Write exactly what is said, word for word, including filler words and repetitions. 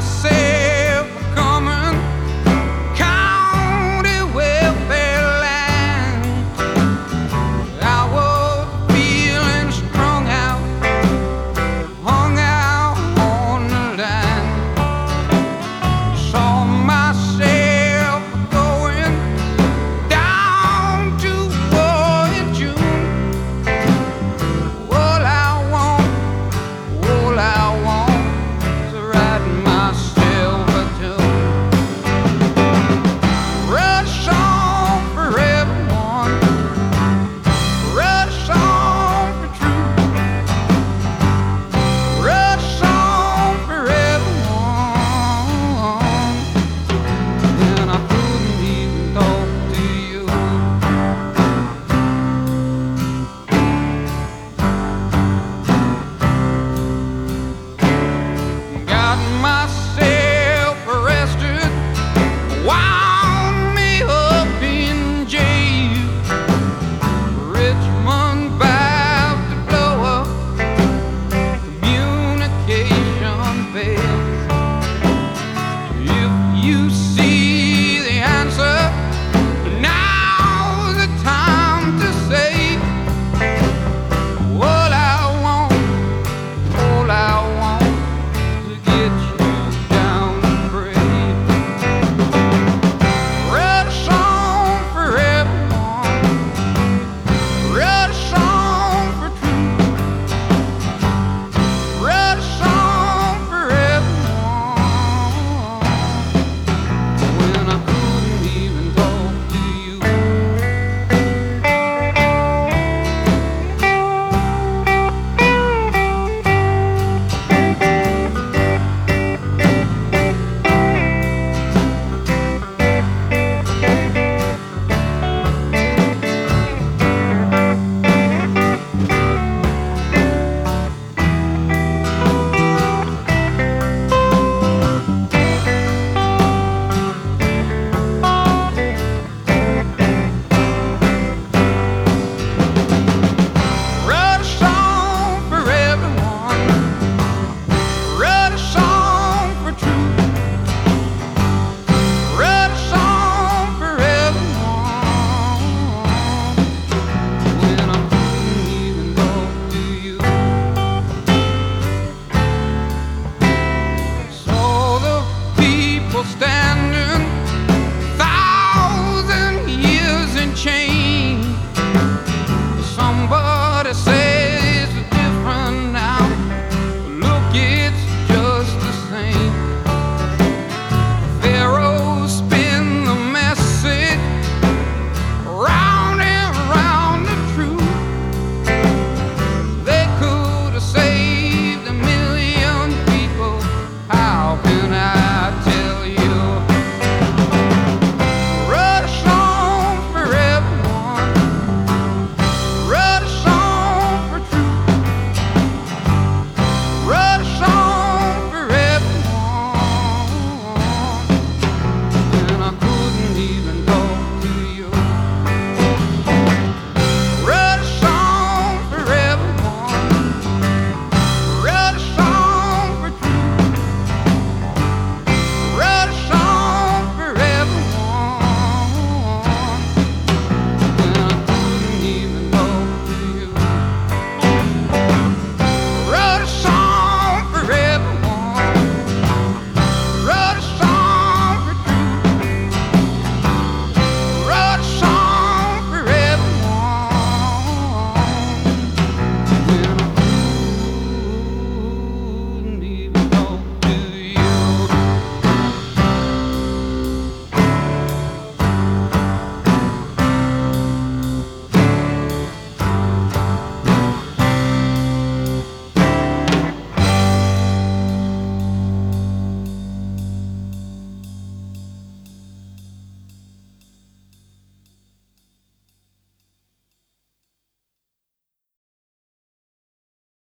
myself a coming county welfare line. I was feeling strung out, hung out on the line. Saw myself going down to war in June. All I want, all I want is to write myself a tune. Rush on for everyone, rush on for truth, rush on for everyone. And I couldn't even talk to you. Got myself